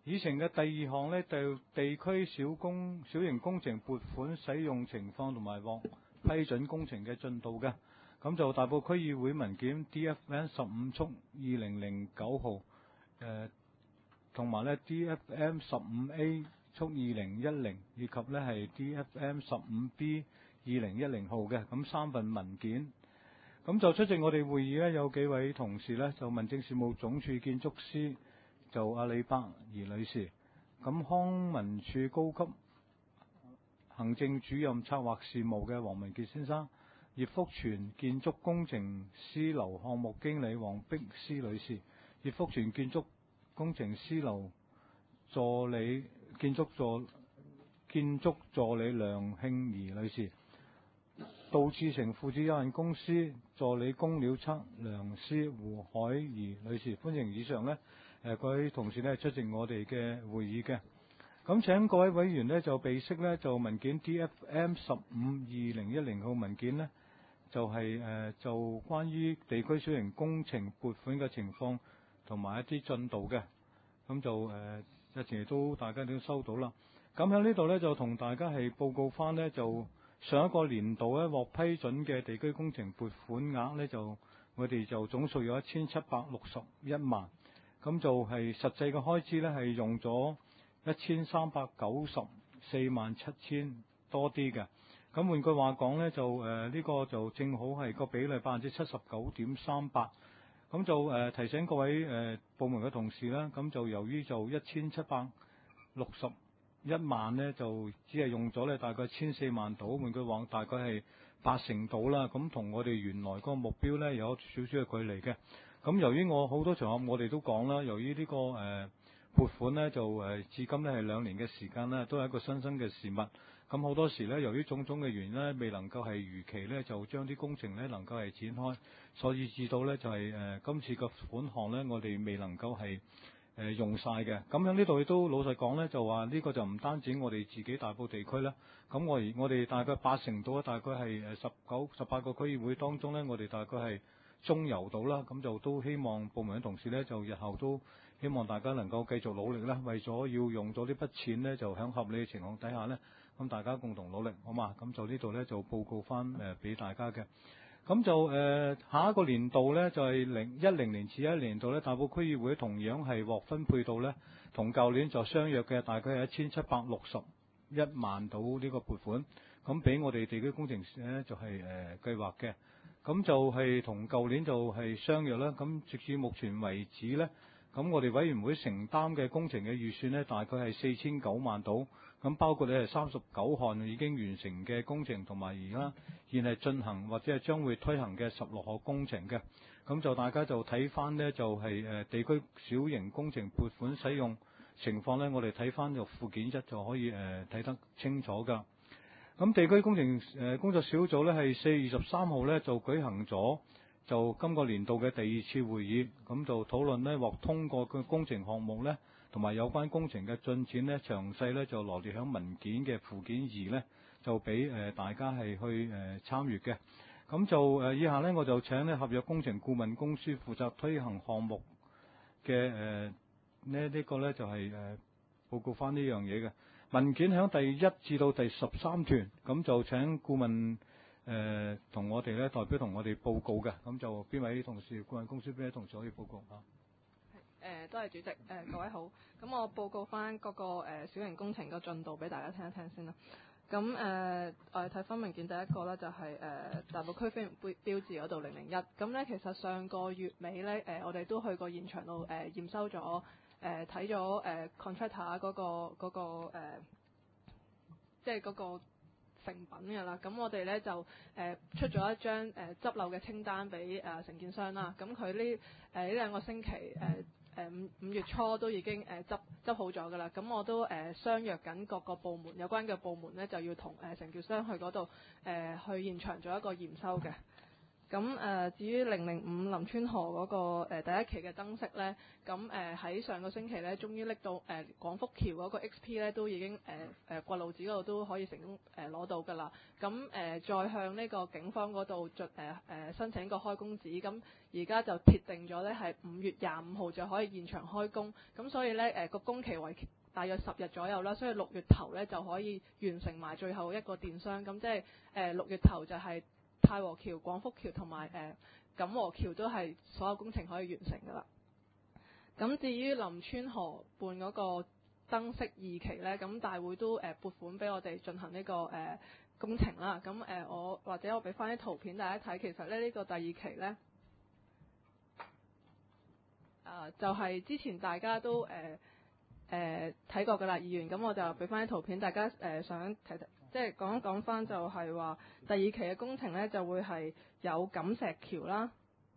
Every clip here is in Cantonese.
議程嘅第二項呢，就地區小型工程撥款使用情況同埋獲批准工程嘅進度嘅。咁就大埔區議會文件 DFM 15/2009號，同埋呢 DFM 15A/2010，以及呢係 DFM 15B/2010號嘅，咁3份文件。咁就出席我哋會議呢，有幾位同事呢，就民政事務總署建築師就阿李柏儀女士，咁康文署高級行政主任策劃事務嘅黃文傑先生，葉福全建築工程師樓項目經理黃碧思女士，葉福全建築工程師樓助理建築助理梁慶儀女士，杜志成父子有限公司助理工料測量師胡海怡女士。歡迎以上呢各位同事呢出席我哋嘅會議嘅。咁請各位委員呢就備悉呢就文件 DFM 15/2010號文件呢就係就關於地區小型工程撥款嘅情況同埋一啲進度嘅。咁就日前都大家都收到啦。咁喺呢度呢，就同大家係報告翻呢，就上一個年度呢獲批准嘅地區工程撥款額呢，就我哋就總數有1761萬，咁就係實際嘅開支呢，係用咗13947000多啲嘅。咁換句話講呢，就呢個就正好係個比例79.38%。咁就提醒各位部門嘅同事啦，咁就由於就1761萬呢，就只係用咗呢大概14萬度，換句話大概係80%到啦。咁同我哋原來個目標呢，有少少嘅距離嘅。咁由於我好多場合我哋都講啦，由於呢個撥款呢，就至今呢係2年嘅時間啦，都係一個新生嘅事物。咁好多時呢，由於種種嘅原因呢，未能夠係如期呢，就將啲工程呢能夠係展開，所以至到呢，就係今次嘅款項呢，我哋未能夠係用晒嘅。咁喺呢度亦都老實講呢，就話呢個就唔單止我哋自己大埔地區啦。咁我哋大概80%到，大概係18個區議會當中呢，我哋大概係中游到啦。咁就都希望部門嘅同事呢，就日後都希望大家能夠繼續努力啦。為咗要用咗呢筆錢呢，就喺合理嘅情況底下呢，咁大家共同努力，好嘛？咁就呢度呢，就報告翻俾大家嘅。咁就下一個年度呢，就係2010年至2011年度呢，大埔區議會同樣係獲分配到呢，同舊年就相約嘅，大概係1761萬到呢個撥款。咁俾我哋地區工程師呢，就係計劃嘅。咁就係同舊年就係相約啦。咁直至目前為止呢，咁我哋委員會承擔嘅工程嘅預算呢，大概係4009萬到。咁包括你係39項已經完成嘅工程，同埋而家現係進行或者係將會推行嘅16項工程嘅。咁就大家就睇翻呢，就係地區小型工程撥款使用情況呢，我哋睇翻就附件1就可以睇得清楚㗎。咁地區工程工作小組呢，係4月23號呢就舉行咗就今個年度嘅第2次會議，咁就討論呢獲通過嘅工程項目呢，同埋有關工程嘅進展呢，詳細呢就羅列響文件嘅附件2呢，就俾大家係去參與嘅。咁就以下呢，我就請呢合約工程顧問公司負責推行項目嘅呢個呢，就係報告翻呢樣嘢嘅文件響第1至到第13段，咁就請顧問同我哋呢代表同我哋報告嘅。咁就邊位同事顧問公司邊位同事可以報告啊？ 多謝主席。各位好。咁我報告翻嗰個小型工程嘅進度俾大家聽一聽先啦。咁我哋睇翻文件第一個咧，就係大埔區飛行標誌嗰度001。咁咧其實上個月尾咧，我哋都去過現場度驗收咗，睇咗contractor 嗰個即係嗰個成品㗎啦。咁我哋咧就出咗一張執漏嘅清單俾承建商啦。咁佢呢2個星期5月初都已經執好咗㗎啦。咁我都相約緊各個部門有關嘅部門咧，就要同承建商去嗰度去現場做一個驗收嘅。 咁至於005林村河嗰個第一期嘅燈飾咧，咁喺上個星期咧，終於拎到廣福橋嗰個 XP 咧，都已經掘路紙嗰度都可以成功攞到㗎啦。咁再向呢個警方嗰度申請個開工紙，咁而家就鐵定咗咧係5月25號就可以現場開工。咁所以咧個工期為大約10日左右啦，所以6月頭咧就可以完成埋最後一個電箱。咁即係6月頭就係太和橋、廣福橋同埋錦和橋都係所有工程可以完成㗎啦。咁至於林村河畔嗰個燈飾2期咧，咁大會都撥款俾我哋進行呢個工程啦。咁我俾翻啲圖片大家睇，其實咧呢個第2期咧就係之前大家都睇過㗎啦，議員。咁我就俾翻啲圖片，大家想睇睇。即係講一講翻，就係話第2期嘅工程咧，就會係有錦石橋啦、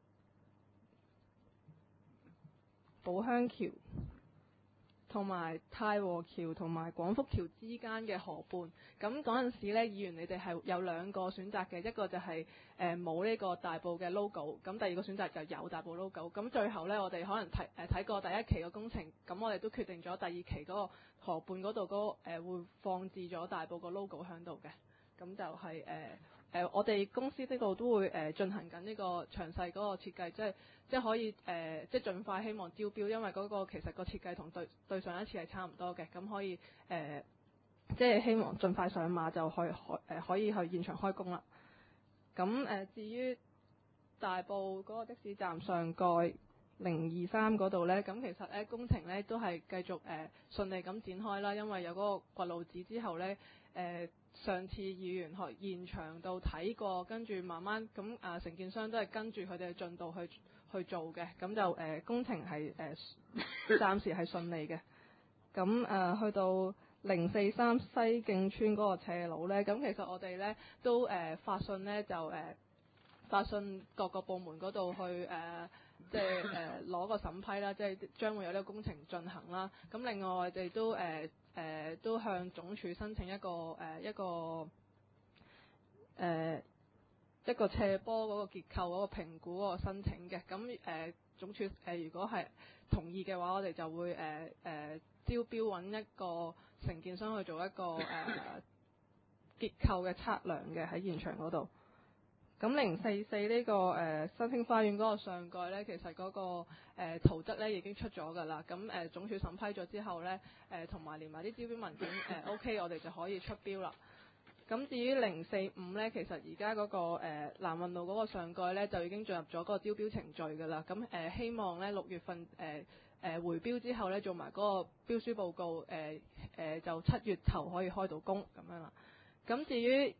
寶鄉橋同埋太和橋同埋廣福橋之間嘅河畔。咁嗰陣時咧，議員你哋係有2個選擇嘅，一個就係冇呢個大埔嘅 logo， 咁第2個選擇就有大埔 logo。咁最後咧，我哋可能睇過第1期嘅工程，咁我哋都決定咗第2期嗰個河畔嗰度會放置咗大埔個 logo 喺度嘅。咁就係我哋公司呢度都會進行緊呢個詳細嗰個設計，即係可以即係盡快希望招標，因為嗰個其實個設計同對上一次係差唔多嘅，咁可以即係希望盡快上馬就可以去現場開工啦。咁至於大埔嗰個的士站上蓋023嗰度呢，咁其實咧工程咧都係繼續順利咁展開啦，因為有嗰個掘路紙之後呢。上次議員去現場度睇過，跟住慢慢咁承建商都係跟住佢哋嘅進度去做嘅，咁就工程係暫時係順利嘅。咁去到043西徑村嗰個斜路呢，咁其實我哋呢都發信呢，就發信各個部門嗰度去即係攞個審批啦，即係將會有呢個工程進行啦。咁另外我哋都向總署申請一個斜坡嗰個結構嗰個評估嗰個申請嘅。咁總署如果係同意嘅話，我哋就會招標揾一個承建商去做一個結構嘅測量嘅喺現場嗰度。咁044呢個新興花園嗰個上蓋呢，其實嗰個圖則呢已經出咗㗎啦。咁總署審批咗之後呢，同埋連埋啲招標文件OK， 我哋就可以出標啦。咁至於045呢，其實而家嗰個南運路嗰個上蓋呢，就已經進入咗嗰個招標程序㗎啦。咁希望呢6月份回標之後呢，做埋嗰個標書報告，就7月頭可以開到工咁樣啦。咁至於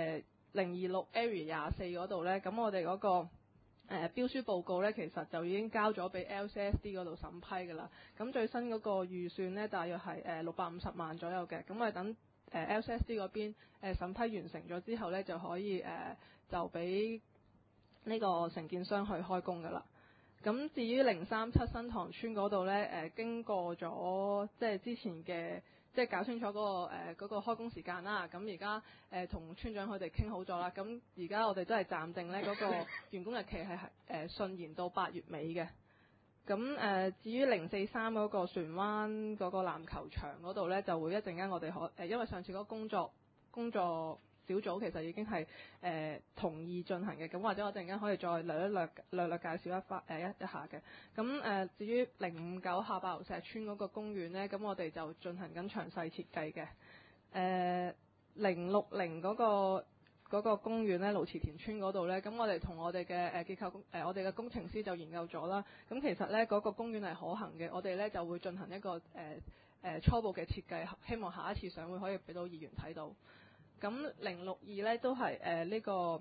026 Area 24嗰度呢，咁我哋嗰個標書報告呢，其實就已經交咗俾 LCSD 嗰度審批㗎啦。咁最新嗰個預算呢，大約係650萬左右嘅。咁我哋等LCSD 嗰邊審批完成咗之後呢，就可以就俾呢個承建商去開工㗎啦。咁至於037新塘村嗰度呢，經過咗即係之前嘅。即係搞清楚嗰個開工時間啦，咁而家同村長佢哋傾好咗啦，咁而家我哋都係暫定呢嗰個完工日期係順延到8月尾嘅。咁至於043嗰個船灣嗰個籃球場嗰度呢，就會一陣間我哋因為上次嗰個工作小組其實已經係同意進行嘅，咁或者我陣間可以再略介紹一下嘅。咁至於059下白石村嗰個公園呢，咁我哋就進行緊詳細設計嘅。060嗰個公園呢，盧池田村嗰度呢，咁我哋同我哋嘅結構我哋嘅工程師就研究咗啦。咁其實呢嗰個公園係可行嘅，我哋呢就會進行一個初步嘅設計，希望下一次上會可以俾到議員睇到。咁062呢都係呢個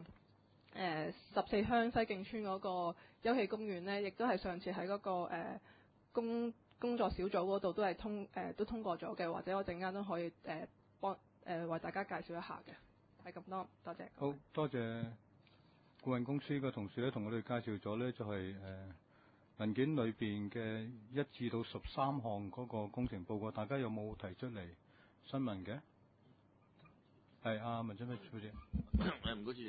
14鄉西徑村嗰個休憩公園呢，亦都係上次喺嗰個工作小組嗰度都通過咗嘅，或者我陣間都可以為大家介紹一下嘅。係咁多，多謝。 好多謝顧問公司嘅同事咧，同我哋介紹咗呢，就係文件裏邊嘅1至到13項嗰個工程報告，大家有冇提出嚟詢問嘅？係阿文進輝小姐。 唔該主席。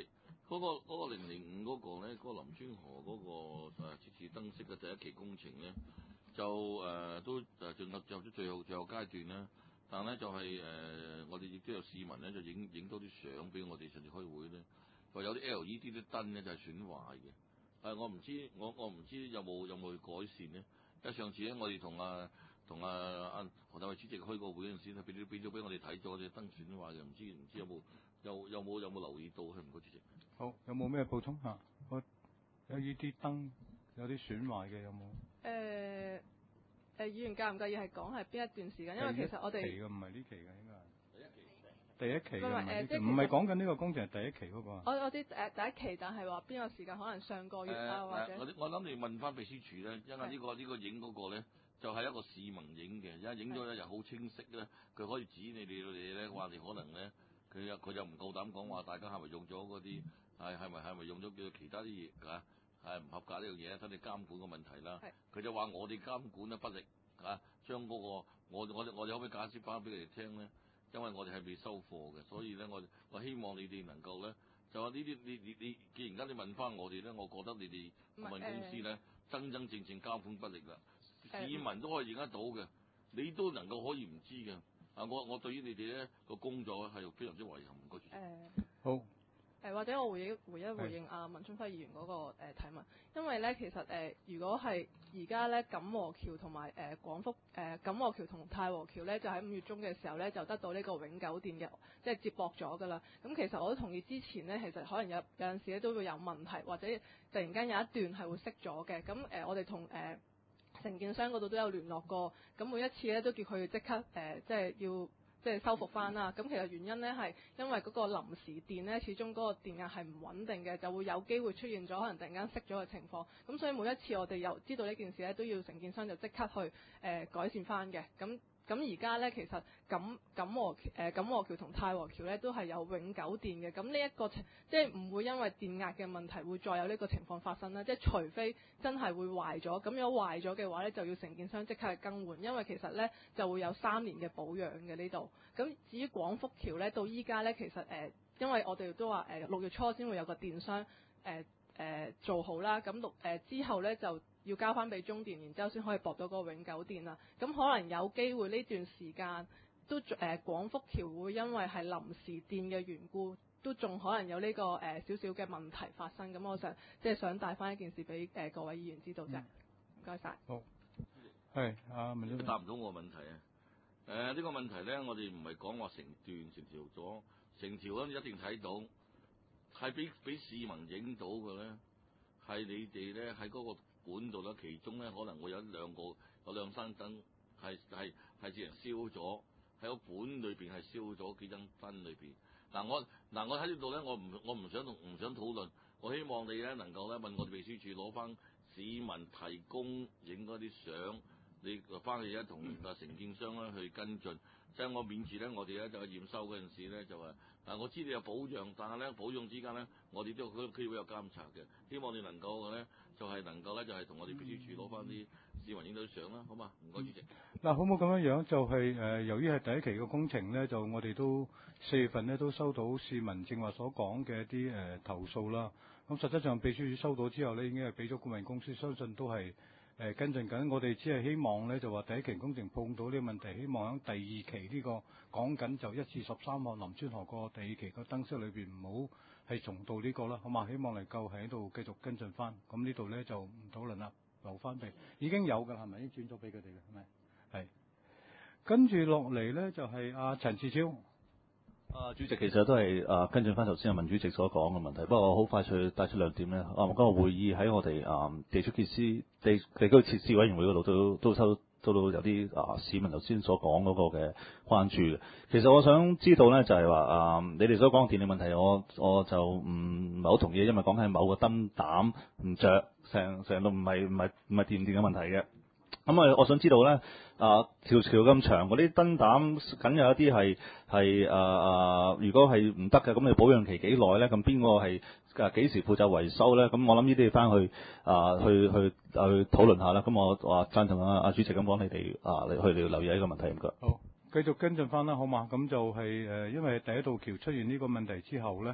嗰個005嗰個咧，嗰個林村河嗰個設置燈飾嘅第一期工程咧，就都進入咗最後階段啦。但係咧就係我哋亦都有市民咧就影多啲相俾我哋上次開會咧，話有啲 LED 啲燈咧就係損壞嘅。我唔知有冇去改善咧？因為上次咧我哋同何大衛主席開個會嗰陣時，佢俾咗俾我哋睇咗隻燈損壞嘅，唔知有冇留意到？係唔該主席。 好，有冇咩補充嚇？有呢啲燈有啲損壞嘅有冇？ 議員介唔介意係講係邊一段時間？因為其實我哋第一期嘅唔係呢期嘅應該係第一期嘅， 唔係講緊呢個工程係第一期嗰個。 我知第一期，但係話邊個時間可能上個月啊，或者我諗你問翻秘書處咧，因為呢個影嗰個咧就係一個市民影嘅，而家影咗咧又好清晰咧，佢可以指你哋咧話你可能咧佢又唔夠膽講話大家係咪用咗嗰啲係咪用咗叫其他啲嘢㗎？係唔合格呢樣嘢，睇你監管個問題啦。佢就話我哋監管咧不力將嗰個我哋可唔可以解釋翻俾佢哋聽咧？因為我哋係未收貨嘅，所以咧我希望你哋能夠咧就話呢啲你既然間你問翻我哋咧，我覺得你哋顧問公司咧真正監管不力啦，市民都可以認得到嘅，你都能夠可以唔知嘅。我對於你哋咧個工作係非常之遺憾，唔該主席。 好。 或者我回應阿文春輝議員嗰個提問，因為咧其實如果係而家咧錦和橋同埋廣福錦和橋同太和橋咧，就喺5月中嘅時候咧就得到呢個永久電嘅即係接駁咗㗎啦。咁其實我都同意之前咧，其實可能有陣時咧都會有問題，或者突然間有一段係會熄咗嘅。咁我哋同承建商嗰度都有聯絡過，咁每一次咧都叫佢即刻即係要。即係修復翻啦，咁其實原因咧係因為嗰個臨時電咧，始終嗰個電壓係唔穩定嘅，就會有機會出現咗可能突然間熄咗嘅情況。咁所以每一次我哋又知道呢件事咧，都要承建商就即刻去改善翻嘅。咁而家咧其實錦和橋同太和橋咧都係有永久電嘅。咁呢一個即係唔會因為電壓嘅問題會再有呢個情況發生啦。即係除非真係會壞咗，咁如果壞咗嘅話咧，就要承建商即刻去更換，因為其實咧就會有3年嘅保養嘅呢度。咁至於廣福橋咧，到依家咧其實因為我哋都話6月初先會有個電商做好啦，咁之後咧就要交翻俾中電，然之後先可以駁到嗰個永久電啦。咁可能有機會呢段時間都廣福橋會因為係臨時電嘅緣故，都仲可能有呢個少少嘅問題發生。咁我想帶翻一件事俾各位議員知道啫。唔該晒。 好，係文總答唔到我問題啊！呢個問題咧，我哋唔係講話成條咗，成條咧一定睇到，係俾市民影到嘅咧，係你哋咧喺嗰個管度咧，其中咧可能會有兩三燈係自然燒咗，喺個管裏邊係燒咗幾盞燈裏邊。我喺呢度咧，我唔想討論，我希望你咧能夠咧問我哋秘書處攞翻市民提供影嗰啲相。你翻去咧同承建商咧去跟進，即係我免住咧，我哋咧就驗收嗰陣時咧就話，我知你有保養，但係咧保養之間咧，我哋都有機會有監察嘅。希望你能夠咧就係能夠咧就係同我哋秘書處攞翻啲市民影到相啦，好嘛？唔該主席。 嗱，好冇咁樣樣，就係由於係第一期嘅工程咧，就我哋都4月份咧都收到市民正話所講嘅一啲投訴啦。咁實質上秘書處收到之後咧，已經係俾咗顧問公司，相信都係。跟進緊，我哋只係希望咧就話第一期工程碰到呢個問題，希望喺第二期呢個講緊就1至13號林村河個第二期個燈飾裏邊唔好係重蹈呢個啦，好嘛？希望能夠喺度繼續跟進翻。咁呢度咧就唔討論啦，留翻俾已經有㗎啦，係咪已經轉咗俾佢哋嘅？係咪？係。跟住落嚟咧就係阿陳志超。 主席其實都係跟進翻頭先阿文主席所講嘅問題，不過我好快脆帶出2點咧。嗰個會議喺我哋地區設施委員會嗰度都收到有啲市民頭先所講嗰個嘅關注。其實我想知道咧就係話你哋所講嘅電力問題，我就唔係好同意，因為講緊係某個燈膽唔着，成度唔係電嘅問題嘅。咁我想知道咧，條橋咁長嗰啲燈膽，梗有一啲係如果係唔得嘅，咁你保養期幾耐咧？咁邊個係幾時負責維修咧？咁我諗呢啲要翻去去討論下啦。咁我贊同阿主席咁講，你哋你去留意呢個問題唔該。 好，繼續跟進翻啦，好嘛？咁就係因為第一道橋出現呢個問題之後咧。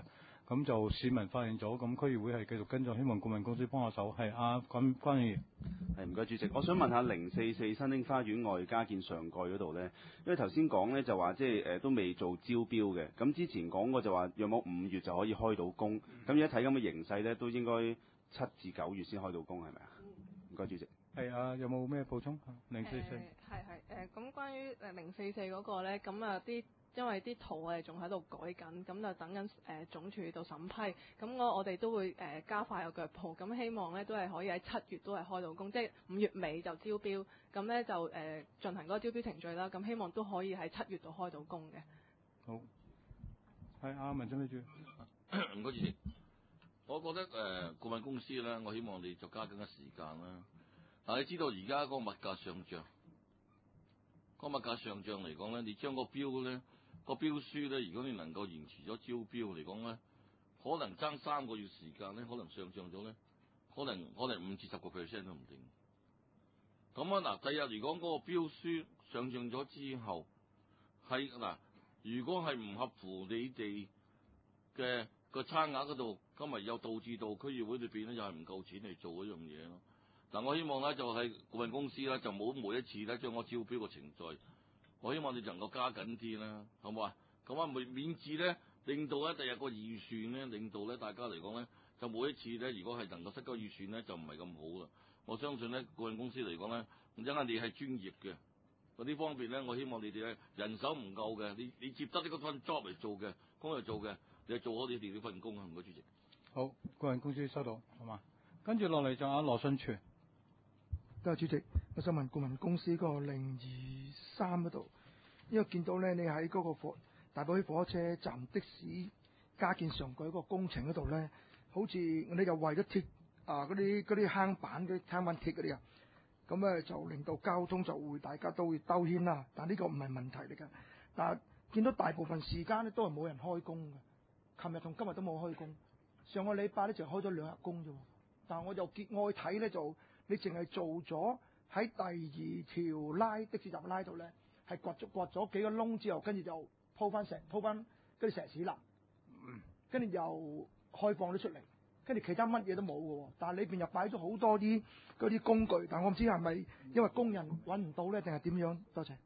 咁就市民發現咗，咁區議會係繼續跟進，希望顧問公司幫下手。係關議員。 係唔該主席，我想問下044新興花園外加建上蓋嗰度呢，因為頭先講呢就話即係都未做招標嘅，咁之前講過就話約莫5月就可以開到工，咁而家睇咁嘅形勢呢，都應該7至9月先開到工係咪啊？唔該主席。 係啊，有冇咩補充？044 咁關於044嗰個咧，咁啊因為啲圖我哋仲喺度改緊，咁就等緊總署度審批，咁我哋都會加快個腳步，咁希望咧都係可以喺7月都係開到工，即係5月尾就招標，咁咧就進行嗰個招標程序啦，咁希望都可以喺7月度開到工嘅。 好，係文進秘書。 唔該主席，我覺得顧問公司咧，我希望你就加緊嘅時間啦。但你知道而家嗰個物價上漲，個物價上漲嚟講咧，你將個標咧。個標書咧，如果你能夠延遲咗招標嚟講咧，可能爭3個月時間咧，可能上漲咗咧，可能5至10%都唔定。咁啊嗱，第日如果嗰個標書上漲咗之後，係嗱，如果係唔合乎你哋嘅個差額嗰度，今日又導致到區議會裏邊咧又係唔夠錢嚟做嗰樣嘢咯。嗱，我希望咧就係顧問公司咧就冇每一次咧將我招標個程序。我希望你能夠加緊啲啦，好唔好啊？咁啊，免至咧，令到咧第日個預算咧，令到咧大家嚟講咧，就每一次咧，如果係能夠失咗預算咧，就唔係咁好啦。我相信咧，顧問公司嚟講咧，因為你係專業嘅，嗰啲方面咧，我希望你哋咧人手唔夠嘅，你接得呢個份 job 嚟做嘅，工嚟做嘅，你係做好你哋呢份工啊！唔該主席。 好，顧問公司收到，好嘛？跟住落嚟就阿羅信全。 多謝主席，我想問顧問公司嗰個023嗰度，因為見到咧，你喺嗰個大埔墟火車站的士加建上蓋嗰個工程嗰度咧，好似你就為咗鐵嗰啲坑板嗰啲撐板鐵嗰啲啊，咁咧就令到交通就會大家都會兜圈啦。但呢個唔係問題嚟㗎。但係見到大部分時間咧都係冇人開工嘅，琴日同今日都冇開工，上個禮拜咧就開咗2日工啫。但係我就我睇咧就。你淨係做咗喺第2條的士站拉度咧，係掘咗幾個窿之後，跟住就鋪翻嗰啲石屎啦，跟住又開放咗出嚟，跟住其他乜嘢都冇嘅喎。但係裏邊又擺咗好多啲嗰啲工具，但我唔知係咪因為工人揾唔到咧，定係點樣？多謝。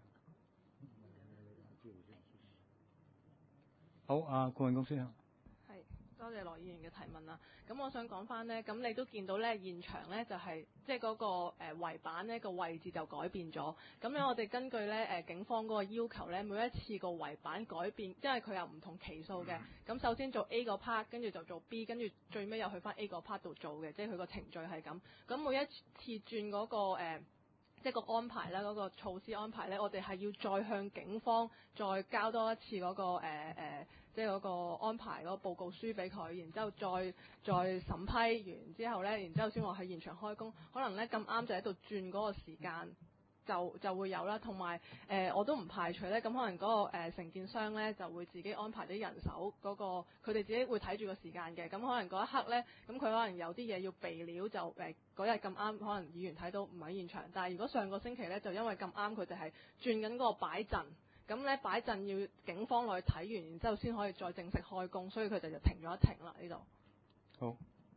好，顧問公司。 多謝羅議員嘅提問啦。咁我想講翻呢，咁你都見到呢現場呢，就係即係嗰個圍板呢個位置就改變咗。咁樣我哋根據呢警方嗰個要求呢，每一次個圍板改變，因為佢有唔同期數嘅。咁首先做 A 個 part， 跟住就做 B， 跟住最尾又去翻 A 個 part 度做嘅，即係佢個程序係咁。咁每一次轉嗰個即係個安排啦，嗰個措施安排呢，我哋係要再向警方再交多一次嗰個即係嗰個安排嗰個報告書俾佢，然之後再審批完之後呢，然之後先話喺現場開工。可能呢咁啱就喺度轉嗰個時間就會有啦。同埋我都唔排除呢，咁可能嗰個承建商呢就會自己安排啲人手嗰個，佢哋自己會睇住個時間嘅。咁可能嗰一刻呢，咁佢可能有啲嘢要備料，就嗰日咁啱，可能議員睇到唔喺現場。但係如果上個星期呢，就因為咁啱佢哋係轉緊嗰個擺陣。咁咧擺陣要警方落去睇完，然之後先可以再正式開工，所以佢哋就停咗一停啦呢度。 好。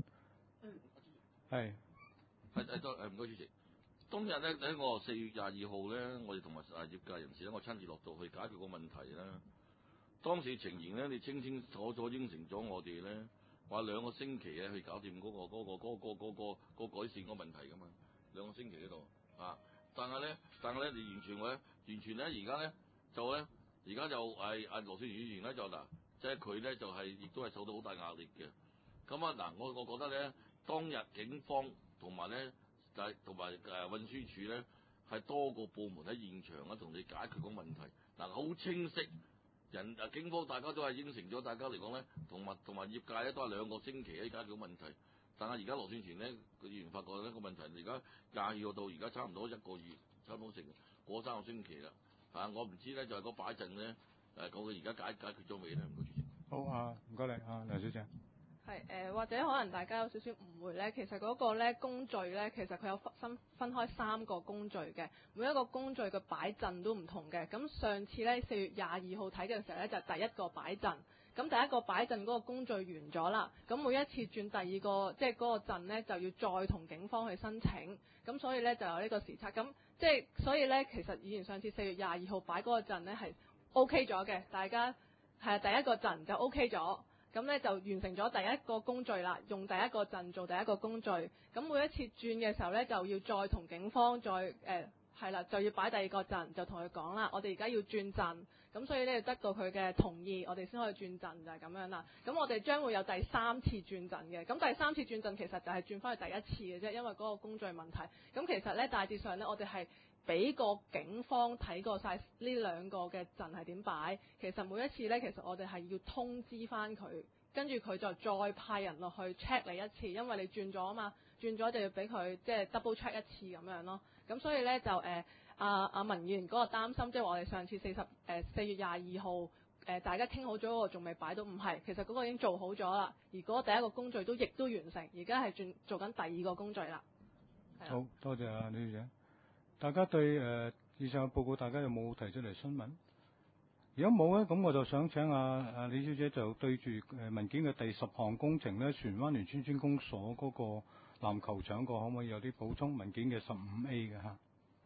係。 唔該主席。當日咧喺個4月22號咧，我哋同埋業界人士咧，我親自落到去解決個問題啦。當時情形咧，你清清楚楚應承咗我哋咧，話2個星期去搞掂嗰個改善個問題噶嘛，2個星期嗰度啊。但係咧，你完全咧，而家咧。而家就係羅少元議員咧就嗱，即係佢咧就係亦都係受到好大壓力嘅。咁啊嗱，我覺得咧，當日警方同埋咧同埋運輸署咧係多個部門喺現場啊，同你解決個問題。嗱，好清晰，警方大家都係應承咗，大家嚟講咧，同埋業界咧都係2個星期喺解決個問題。但係而家羅少元咧，個議員發覺呢個問題，而家22號到而家差唔多1個月，差唔多成過3個星期啦。我唔知咧，就係嗰擺陣咧，講佢而家解決咗未咧？唔該主席。 好唔該你梁小姐。 係或者可能大家有少少誤會咧，其實嗰個咧工序咧，其實佢有分開3個工序嘅，每一個工序嘅擺陣都唔同嘅。咁上次咧4月22號睇嘅時候咧，就係第一個擺陣。 咁第一個擺陣嗰個工序完咗啦，咁每一次轉第二個即係嗰個陣呢，就要再同警方去申請，咁所以呢，就有呢個時差。咁即係所以呢，其實以前上次4月22號擺嗰個陣呢係 OK 咗嘅，大家係第一個陣就 OK 咗。咁咧就完成咗第一個工序啦，用第一個陣做第一個工序。咁每一次轉嘅時候咧，就要再同警方再係啦，就要擺第二個陣，就同佢講啦，我哋而家要轉陣。咁所以咧，要得到佢嘅同意，我哋先可以轉陣，就係咁樣啦。咁我哋將會有第3次轉陣嘅。咁第3次轉陣其實就係轉翻去第一次嘅啫，因為嗰個工序問題。咁其實咧大致上咧，我哋係俾個警方睇過晒呢兩個嘅陣係點擺，其實每一次呢，其實我哋係要通知翻佢，跟住佢就再派人落去 check 你一次，因為你轉咗啊嘛，轉咗就要俾佢即係 double check 一次咁樣咯。咁所以呢，就阿文議員嗰個擔心，即係話我哋上次4月22號大家傾好咗嗰個仲未擺到，唔係，其實嗰個已經做好咗啦，而嗰第一個工序亦都完成，而家係做緊第二個工序啦。 好多謝啊李小姐。大家對以上嘅報告，大家有冇提出嚟詢問？如果冇咧，咁我就想請李小姐就對住文件嘅第10項工程咧，荃灣聯村村公所嗰個籃球場個，可唔可以有啲補充？文件嘅15A 嘅嚇。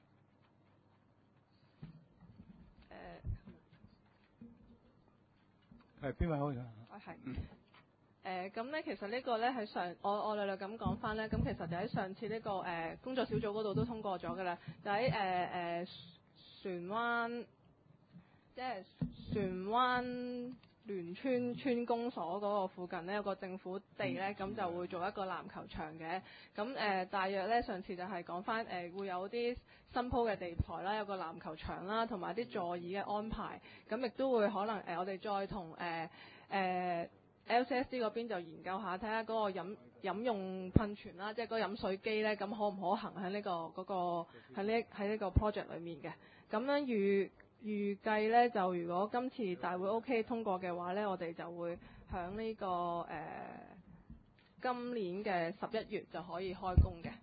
係邊位可以啊？ 係。咁咧，其實呢個咧喺我略略咁講翻咧，咁其實就喺上次呢個工作小組嗰度都通過咗嘅啦，就喺荃灣，即係荃灣聯村村公所嗰個附近呢，有個政府地咧，咁就會做一個籃球場嘅。咁大約咧上次就係講翻會有啲新鋪嘅地台啦，有個籃球場啦，同埋啲座椅嘅安排。咁亦都會可能我哋再同LCSD 嗰邊就研究下，睇下嗰個飲用噴泉啦，即係嗰個飲水機咧，咁可唔可行喺呢喺呢個 project 裏面嘅？咁樣預計咧，就如果今次大會 OK 通過嘅話咧，我哋就會響呢個今年嘅11月就可以開工嘅。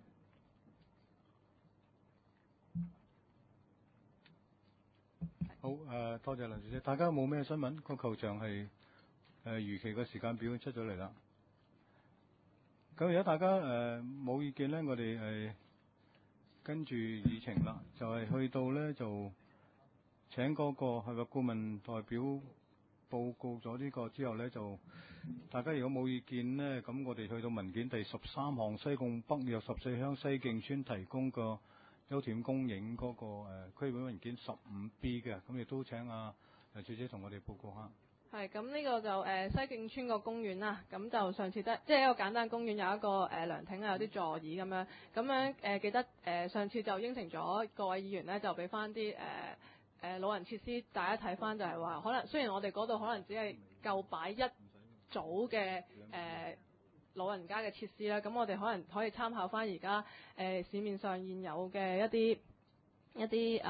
好，多謝梁小姐。大家有冇咩新聞？個球場係預期個時間表出咗嚟啦。咁而家大家冇意見咧，我哋跟住議程啦，就係去到咧就請嗰個係個顧問代表報告咗呢個之後咧，就大家如果冇意見咧，咁我哋去到文件第13項西貢北約14鄉西徑村提供個優點公映嗰個區會文件15B 嘅，咁亦都請梁小姐同我哋報告下。 係，咁呢個就西徑村個公園啦，咁就上次即係一個簡單公園，有一個涼亭啊，有啲座椅咁樣記得上次就應承咗各位議員咧，就俾翻啲老人設施，大家睇翻就係話，可能雖然我哋嗰度可能只係夠擺一組嘅老人家嘅設施啦，咁我哋可能可以參考翻而家市面上現有嘅一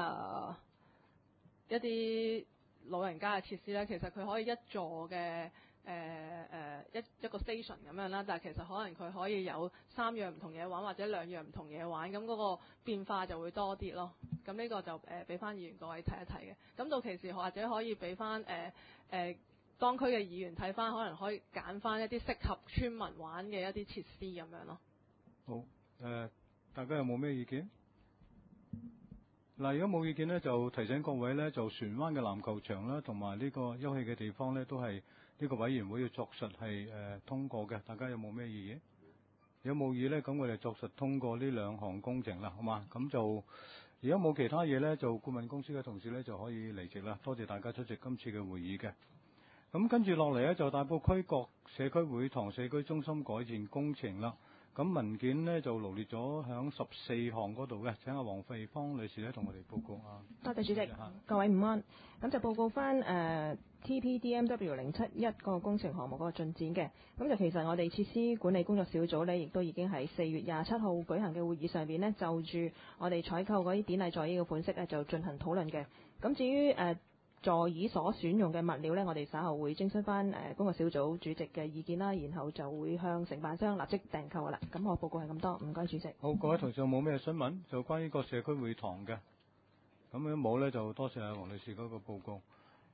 啲老人家嘅設施咧，其實佢可以一座嘅一個 station 咁樣啦，但係其實可能佢可以有3樣唔同嘢玩，或者2樣唔同嘢玩，咁嗰個變化就會多啲咯。咁呢個就俾翻議員各位睇一睇嘅。咁到其時或者可以俾翻當區嘅議員睇翻，可能可以揀翻一啲適合村民玩嘅一啲設施咁樣咯。 好，大家有冇咩意見？嗱，如果冇意見呢，就提醒各位呢，就荃灣嘅籃球場啦，同埋呢個休憩嘅地方呢，都係呢個委員會要作實係通過嘅。大家有冇咩意見？如果冇意呢，咁我哋作實通過呢2項工程啦，好嘛？咁就如果冇其他嘢呢，就顧問公司嘅同事呢就可以離席啦。多謝大家出席今次嘅會議嘅。咁跟住落嚟呢，就大埔區各社區會堂社區中心改善工程啦。咁文件呢就羅列咗響14項嗰度嘅，請阿黃慧芳女士咧同我哋報告啊。 多謝主席，各位午安。咁就報告翻TPDMW 071個工程項目嗰個進展嘅。咁就其實我哋設施管理工作小組呢，亦都已經喺4月27號舉行嘅會議上邊呢，就住我哋採購嗰啲典禮座椅嘅款式呢，就進行討論嘅。咁至於座椅所選用嘅物料呢，我哋稍後會徵詢翻工作小組主席嘅意見啦，然後就會向承辦商立即訂購噶啦。咁我報告係咁多，唔該主席。 好，各位同事有冇咩詢問？就關於個社區會堂嘅，咁樣冇呢，就多謝阿黃女士嗰個報告。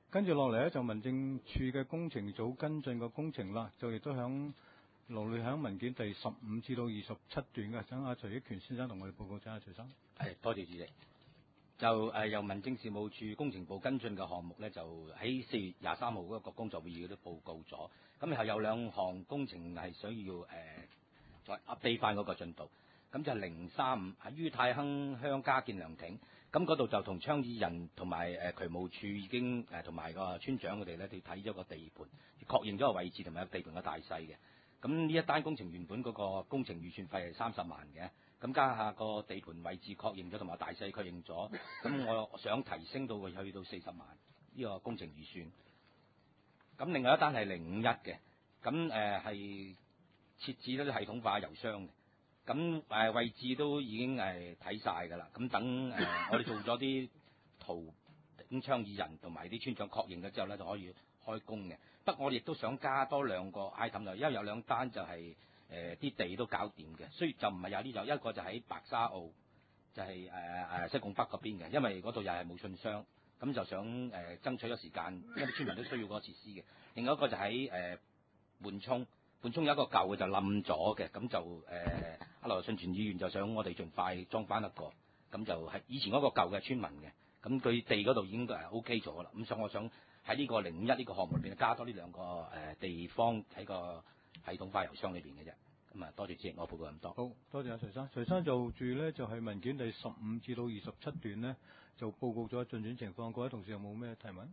跟住落嚟咧就民政處嘅工程組跟進個工程啦，就亦都響羅列響文件第15至到27段嘅，請阿徐益權先生同我哋報告，請阿徐生。 係，多謝主席。就由民政事務處工程部跟進嘅項目咧，就喺4月23號嗰個工作會議嗰度報告咗。咁然後有2項工程係需要再 update 翻嗰個進度。咁就035喺於泰亨鄉加建涼亭，咁嗰度就同倡議人同埋渠務處已經同埋個村長佢哋咧，去睇咗個地盤，確認咗個位置同埋地盤嘅大細嘅。咁呢一單工程原本嗰個工程預算費係30萬嘅，咁加下個地盤位置確認咗同埋大細確認咗，咁我想提升到去到40萬呢個工程預算。咁另外一單係051嘅，咁係設置咗啲系統化郵箱嘅。咁位置都已經睇晒㗎啦，咁等我哋做咗啲圖，等倡議人同埋啲村長確認咗之後咧，就可以開工嘅。不過我哋亦都想加多2個 item 就，因為有2單就係啲地都搞掂嘅，雖然就唔係有呢度，一個就喺白沙澳，就係西貢北嗰邊嘅，因為嗰度又係冇信箱，咁就想爭取咗時間，因為啲村民都需要嗰個設施嘅。另外一個就喺緩衝有一個舊嘅就冧咗嘅，咁就阿羅信全議員就想我哋盡快裝翻一個，咁就係以前嗰個舊嘅村民嘅，咁佢地嗰度已經OK 咗啦，咁所以我想喺呢個051呢個項目裏邊加多呢2個地方喺個系統化郵箱裏邊嘅啫。咁啊，多謝主席，我報告咁多。 好多謝阿徐生。徐生就住咧就係文件第15至到27段咧，就報告咗進展情況。各位同事有冇咩提問？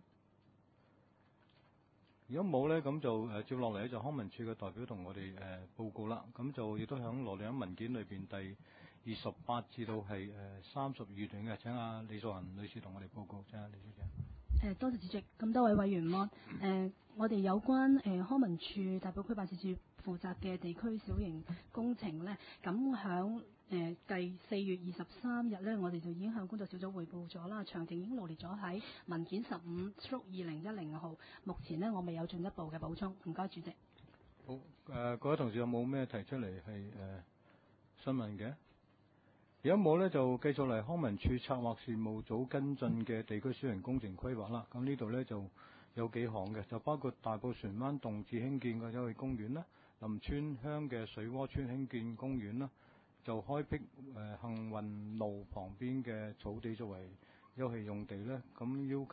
如果冇咧，咁就接落嚟咧就康文署嘅代表同我哋報告啦。咁就亦都響羅列喺文件裏邊第28至到係32段嘅。請阿李素嫻女士同我哋報告，請阿李小姐。 多謝主席，咁多位委員安。我哋有關康文署大埔區辦事處負責嘅地區小型工程咧，咁響第4月23日咧，我哋就已經向工作小組彙報咗啦，詳情已經羅列咗喺文件15/2010號。目前呢，我未有進一步嘅補充。唔該，主席。 好，各位同事有冇咩提出嚟係詢問嘅？如果冇咧，就繼續嚟康文署策劃事務組跟進嘅地區小型工程規劃啦。咁呢度咧就有幾項嘅，就包括大埔船灣動置興建嘅休憩公園啦，林村鄉嘅水窩村興建公園啦，就開闢幸運路旁邊嘅草地作為休憩用地咧。咁要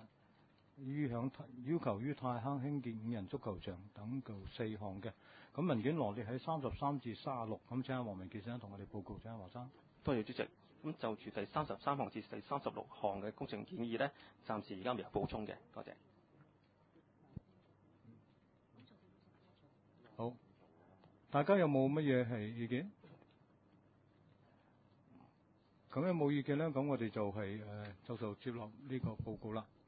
求於泰坑興建5人足球場等4項嘅。咁文件羅列喺33至36。咁請阿黃明傑先生同我哋報告，請阿黃生。 多謝主席。咁就住第33項至第36項嘅工程建議呢，暫時而家未有補充嘅。多謝。 好，大家有冇乜嘢係意見？咁有冇意見咧？咁我哋就係就接落呢個報告啦。